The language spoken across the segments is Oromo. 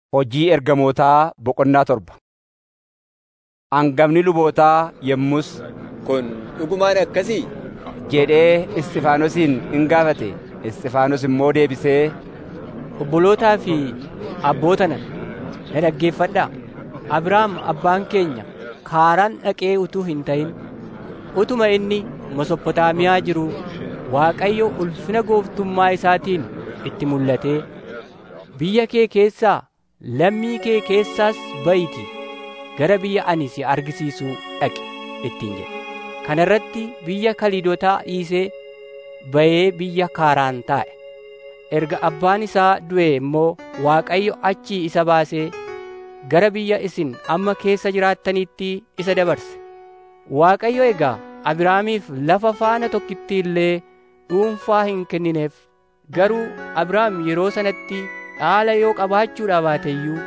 Hojii Ergamootaa boqonnaa 7. Hangafni lubootaa yommus Kun dhugumaan akkasii? jedhee Isxifaanosin in gaafate. Isxifaanos immoo deebisee, Obbolootaa fi abboota nana, na dhaggeeffadhaa. Abrahaam abbaan keenya Kaaraan dhaqee utuu hin ta'in, utuma inni Mesophotaamiyaa jiruu Waaqayyo ulfina gooftummaa isaatiin itti mul'atee, biyya kee keessaa, lammii kee keessaas ba'iitii gara biyya ani si argisiisuu dhaqi ittiin jedhe. Kana irratti biyya Kaliidotaa dhiisee ba'ee biyya Kaaraan taa'e. Erga abbaan isaa du'e immoo Waaqayyo achii isa baasee gara biyya isin amma keessa jiraattaniitti isa dabarse. Waaqayyo egaa Abrahaamiif lafa faana tokkitti illee dhuunfaa hin kennineef. Garuu Abrahaam yeroo sanatti dhaala yoo qabaachuudhaa baate iyyuu,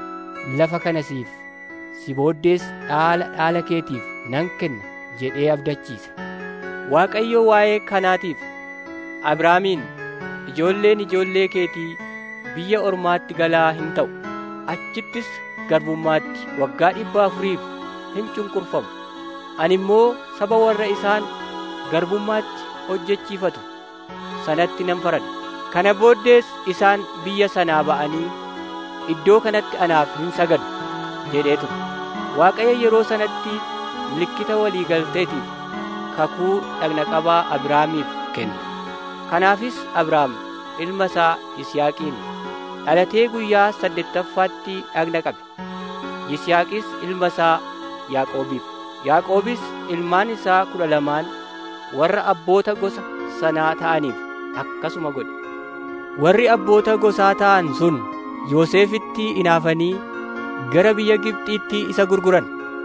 lafa kana siif, si booddees dhaala keetiif nan kenna jedhee abdachiise. Waaqayyo waa'ee kanaatiif Abrahaamiin, ijoolleen ijoollee keetii biyya ormaatti galaa hin ta'u, achittis garbummaatti waggaa 400 hin cunqurfamu. Ani immoo saba warra isaan garbummaatti hojjechiifatu sanatti nan faradha. Kana booddees isaan biyya sanaa ba'anii iddoo kanatti anaaf hin sagadu jedhee ture. Waaqayyo yeroo sanatti milikkita walii galteetiif kakuu dhagna qabaa Abrahaamiif kenne. Kanaafis Abrahaam ilma isaa Yisihaaqiin dhalatee guyyaa 8ffaatti dhagna qabe. Yisihaaqis ilma isaa Yaaqoobiif, Yaaqoobis ilmaan isaa 12 warra abboota gosa sanaa ta'aniif akkasuma godhe. Warri abboota gosaa ta'an sun Yoosefitti inaafanii gara biyya Gibxiitti isa gurguran.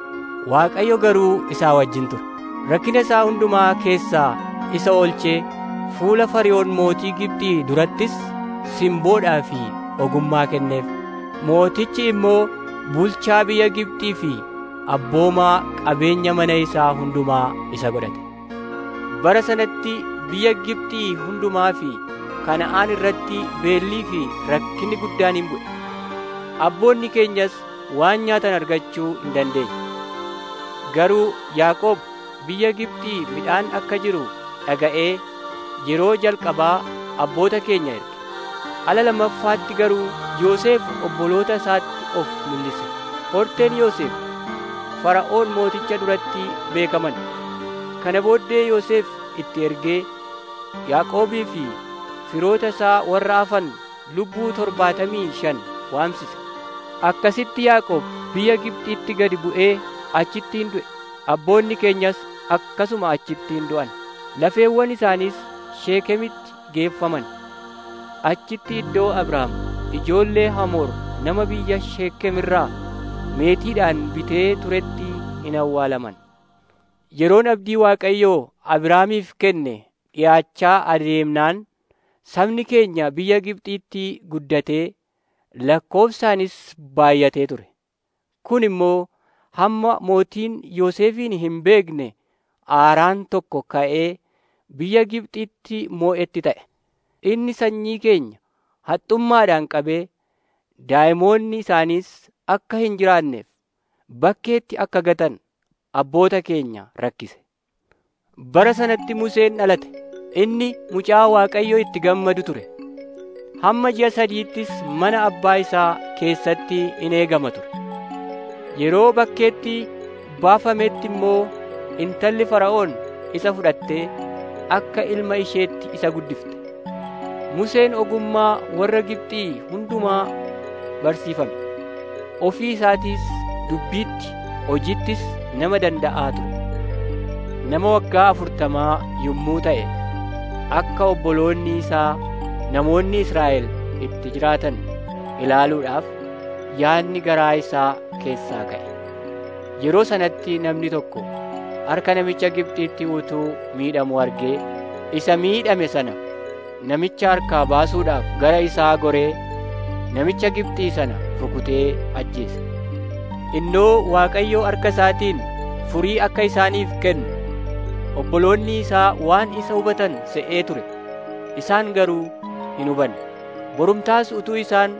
Waaqayyo garuu isaa wajjin ture. Rakkina isaa hundumaa keessaa isa oolchee fuula Fariyoon mootii Gibxii durattis simboodhaa fi ogummaa kenneef. Mootichi immoo bulchaa biyya Gibxii fi abboomaa qabeenya mana isaa hundumaa isa godhate. Bara sanatti biyya Gibxii hundumaa fi Kana'aan irratti beellii fi rakkinni guddaan hin bu'e. Abboonni keenyas waan nyaatan argachuu hin dandeenye. Garuu Yaaqoob biyya Gibxii midhaan akka jiru dhaga'ee yeroo jalqabaa abboota keenya erge. Ala lammaffaatti garuu Yoosef obboloota isaatti of mul'ise. Horteen Yoosef Fara'oon mooticha duratti beekaman. Kana booddee Yoosef itti ergee Yaaqoobii fi firoota isaa warra hafan 75 waamsise. Akkasitti Yaaqoob biyya Gibxiitti gadi bu'ee achittiin du'e. Abboonni keenyas akkasuma achittiin du'an. Lafeewwan isaaniis Sheekemitti geeffaman. Achitti iddoo Abrahaam ijoollee Hamoor nama biyya Sheekem irraa meetiidhaan bitee turetti hin awwaalaman. Yeroon abdii Waaqayyoo Abrahaamiif kenne dhiyaachaa adeemnaan, sabni keenya biyya Gibxiitti guddatee lakkoofsaanis baay'atee ture. Kun immoo hamma mootiin Yoosefin hin beekne aaraan tokko ka'ee biyya Gibxiitti moo'etti ta'e. Inni sanyii keenya haxxummaadhaan qabee daa'imoonni isaaniis akka hin jiraanneef bakkeetti akka gatan abboota keenya rakkise. Bara sanatti Museen dhalate. Inni mucaa Waaqayyo itti gammadu ture. Hamma ji'a 3ttis mana abbaa isaa keessatti in eegama ture. Yeroo bakkeetti baafametti immoo intalli Fara'oon isa fudhattee akka ilma isheetti isa guddifte. Museen ogummaa warra Gibxii hundumaa barsiifame. Ofii isaatiis dubbiitti, hojiittis nama danda'aa ture. Nama waggaa 40 yommuu ta'e, akka obboloonni isaa namoonni Israa'el itti jiraatan ilaaluudhaaf yaadni garaa isaa keessaa ka'e. Yeroo sanatti namni tokko harka namicha Gibxiitti utuu miidhamu argee, isa miidhame sana namicha harkaa baasuudhaaf gara isaa goree namicha Gibxii sana rukutee ajjeese. Innoo Waaqayyo harka isaatiin furii akka isaaniif kennu obboloonni isaa waan isa hubatan se'ee ture. Isaan garuu hin hubanne. Borumtaas utuu isaan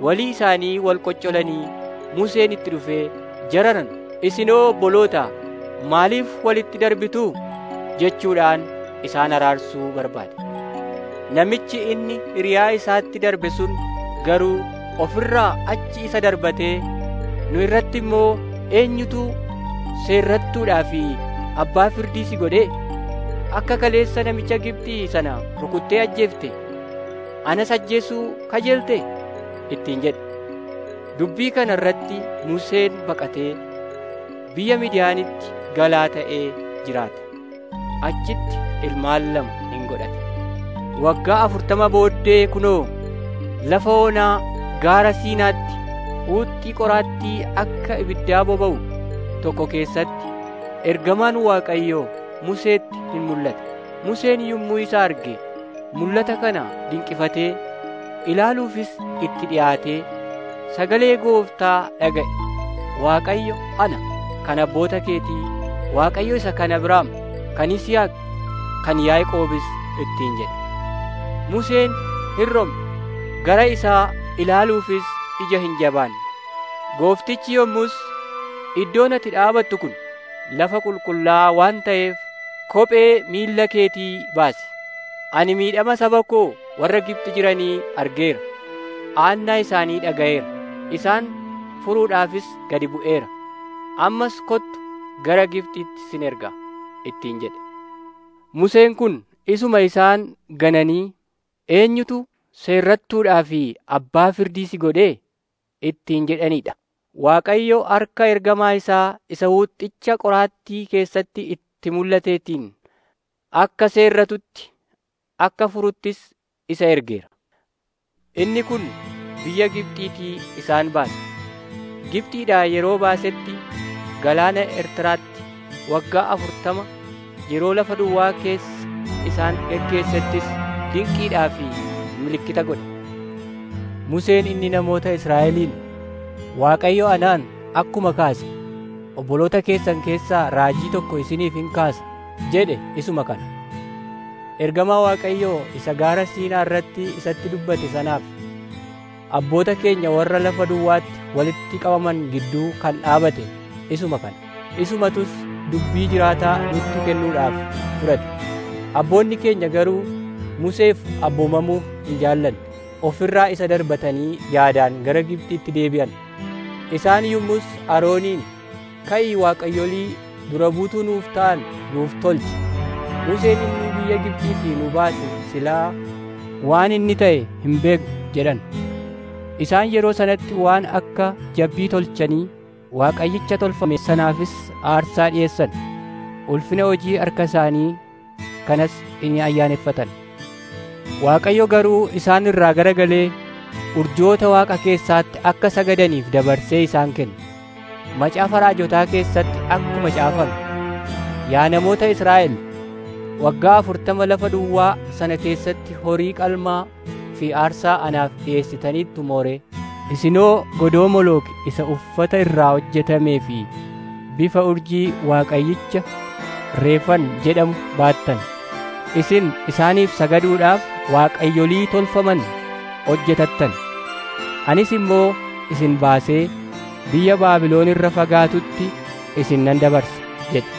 walii isaanii wal qoccolanii Museen itti dhufee, jaranan isinoo obboloota maaliif walitti darbituu jechuudhaan isaan araarsuu barbaade. Namichi inni hiriyaa isaatti darbe sun garuu ofirraa achi isa darbatee, nu irratti immoo eenyutu seerrattuudhaa fi abbaa firdii si godhee? Akka kaleessa namicha Gibxii sana rukuttee ajjeefte, anas ajjeesuu kajeelte ittiin jedhe. Dubbii kana irratti Museen baqatee biyya Midiyaanitti galaa ta'ee jiraate. Achitti ilmaan 2 hin godhate. Waggaa 40 booddee kunoo lafa onaa gaara Siinaatti huuxxii qoraattii akka ibiddaa boba'u tokko keessatti ergamaan Waaqayyoo Museetti hin mul'ate. Museen yommuu isa arge mul'ata kana dinqifatee ilaaluufis itti dhiyaatee sagalee Gooftaa dhaga'e. Waaqayyo ana kan abboota keetii, Waaqayyo isa kan Abrahaam, kan Yisihaaq, kan Yaaqoobis ittiin jedhe. Museen hirromne, gara isaa ilaaluufis ija hin jabaanne. Gooftichi yommus, iddoon ati dhaabattu kun lafa qulqullaa'aa waan ta'eef kophee miilla keetii baasi. Ani miidhama saba koo warra Gibxi jiranii argeera. Aannaa isaanii dhaga'eera. Isaan furuudhaafis gadi bu'eera. Ammas kottu gara Gibxitti sin erga ittiin jedhe. Museen kun isuma isaan gananii, eenyutu seerrattuudhaa fi abbaa firdii si godhee ittiin jedhanidha. Waaqayyo harka ergamaa isaa isa huuxxicha qoraattii keessatti itti mul'ateetiin akka seerratutti, akka furuttis isa ergeera. Inni kun biyya Gibxiitii isaan baase. Gibxiidhaa yeroo baasetti galaana Ertiraatti waggaa 40 yeroo lafa duwwaa keessa isaan geggeessettis dinqiidhaa fi milikkita godhe. Museen inni namoota Israa'eliin, Waaqayyo anaan akkuma kaase obboloota keessan keessaa raajii tokko isiniif hin kaasa jedhe isuma kana. Ergamaa Waaqayyoo isa gaara Siinaa irratti isatti dubbate sanaaf abboota keenya warra lafa duwwaatti walitti qabaman gidduu kan dhaabate isuma kana. Isumatus dubbii jiraataa nutti kennuudhaaf fudhate. Abboonni keenya garuu Museef abboomamuuf hin jaallanne. Ofirraa isa darbatanii yaadaan gara Gibxiitti deebi'an. Isaan yommus Arooniin, ka'ii waaqayyolii dura buutuu nuuf ta'an nuuf tolchi. Museen inni biyya Gibxiitii nu baase silaa waan inni ta'e hin beeknu jedhan. Isaan yeroo sanatti waan akka jabbii tolchanii Waaqayyicha tolfame sanaafis aarsaa dhi'eessan. Ulfina hojii harka isaanii kanas ni ayyaaneffatan. Waaqayyo garuu isaan irraa garagalee urjoota Waaqa keessaatti akka sagadaniif dabarsee isaan kenne. Macaafa raajotaa keessatti akkuma caafame, yaa namoota Israa'el, waggaa 40 lafa duwwaa sana keessatti horii qalmaa fi aarsaa anaaf dhi'eessitaniittu mooree. Isinoo godoo Molook isa uffata irraa hojjetamee fi bifa urjii Waaqayyicha Reefan jedhamu baattan. Isin isaaniif sagaduudhaaf waaqayyolii tolfaman hojjetattan. Anis immoo isin baasee biyya Baabiloon irra fagaatutti isin nan dabarsa jedhe.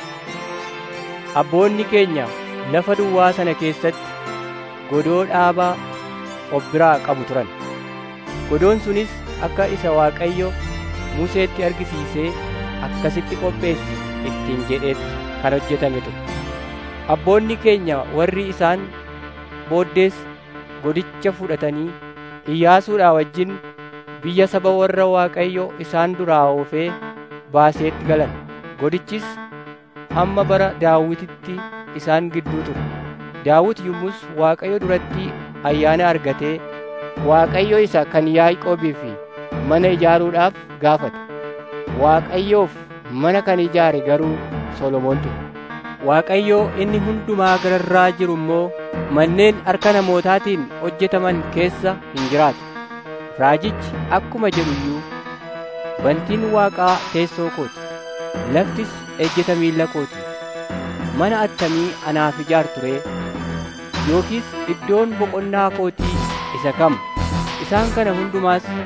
Abboonni keenya lafa duwwaa sana keessatti godoo dhaabaa of biraa qabu turan. Godoon sunis akka isa Waaqayyo Museetti argisiisee akkasitti qopheessi ittiin jedheetti kan hojjetame ture. Abboonni keenya warri isaan booddees godicha fudhatanii Iyyaasuudhaa wajjin biyya saba warra Waaqayyo isaan duraa oofee baaseetti galan. Godichis hamma bara Daawititti isaan gidduu ture. Daawit yommus Waaqayyo duratti ayyaana argatee Waaqayyo isa kan Yaaqoobii fi mana ijaaruudhaaf gaafate. Waaqayyoof mana kan ijaare garuu Solomoon ture. Waaqayyo inni hundumaa gararraa jiru immoo manneen harka namootaatiin hojjetaman keessa hin jiraatu. Raajichi akkuma jedhu iyyuu, bantiin Waaqaa teessoo kooti, laftis ejjeta miilla kooti. Mana attamii anaaf ijaartu ree? Yookiis iddoon boqonnaa kootii isa kam? Isaan kana hundumaas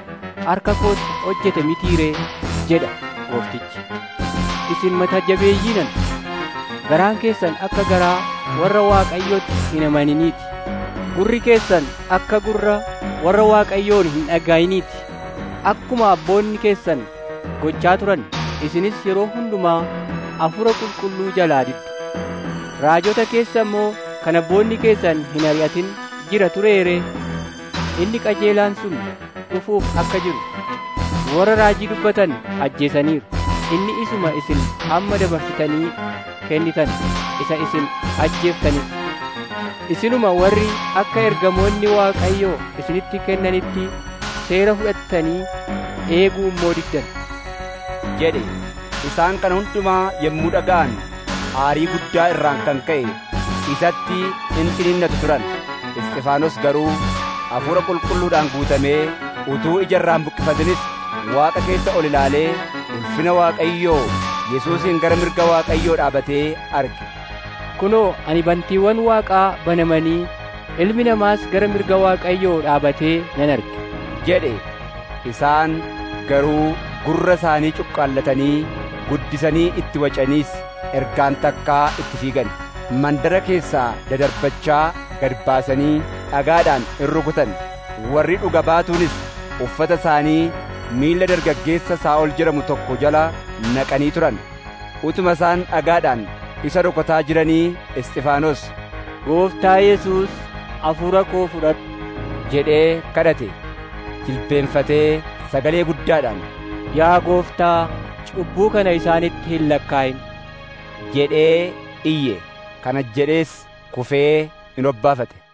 harka kootti hojjete mitiiree jedha gooftichi. Isin mata jabeeyyii nana, garaan keessan akka garaa warra Waaqayyootti hin amaniniiti. Gurri keessan akka gurra warra Waaqayyoon hin dhaga'iniiti. Akkuma abboonni keessan gochaa turan, isinis yeroo hundumaa Hafuura Qulqulluu jalaa diddu. Raajota keessa immoo kan abboonni keessan hin ari'atin jira tureere. Inni qajeelaan sun dhufuuf akka jiru warra raajii dubbatan ajjeesaniiru. Inni isuma isin amma dabarsitanii kennitan isa isin ajjeeftanis. Isinuma warri akka ergamoonni Waaqayyoo isinitti kennanitti seera fudhattanii eeguu immoo diddan jedhe. Isaan kana hundumaa yommuu dhaga'an aarii guddaa irraan kan ka'e isatti in ciniinnatu turan. Isxifaanos garuu Hafuura Qulqulluudhaan guutamee utuu ija irraan buqqifatinis Waaqa keessa ol ilaalee ulfina Waaqayyoo Yesuusin gara mirga Waaqayyoo dhaabatee arge. Kunoo, ani bantiiwwan Waaqaa banamanii Ilmi Namaas gara mirga Waaqayyoo dhaabatee nan arge jedhe. Isaan garuu gurra isaanii cuqqaallatanii guddisanii itti wacaniis ergaan takkaa itti fiigan. Mandara keessaa dadarbachaa gad baasanii dhagaadhaan in rukutan. Warri dhuga baatuunis uffata isaanii miilla dargaggeessa Saa'ol jedhamu tokko jala naqanii turan. Utuma isaan dhagaadhaan isa rukutaa jiranii Isxifaanos, Gooftaa Yesuus, hafuura koo fudhadhu jedhee kadhate. Jilbeenfatee sagalee guddaadhaan, Yaa Gooftaa, cubbuu kana isaanitti hin lakkaa'in jedhee iyye. Kana jedhees kufee in obbaafate.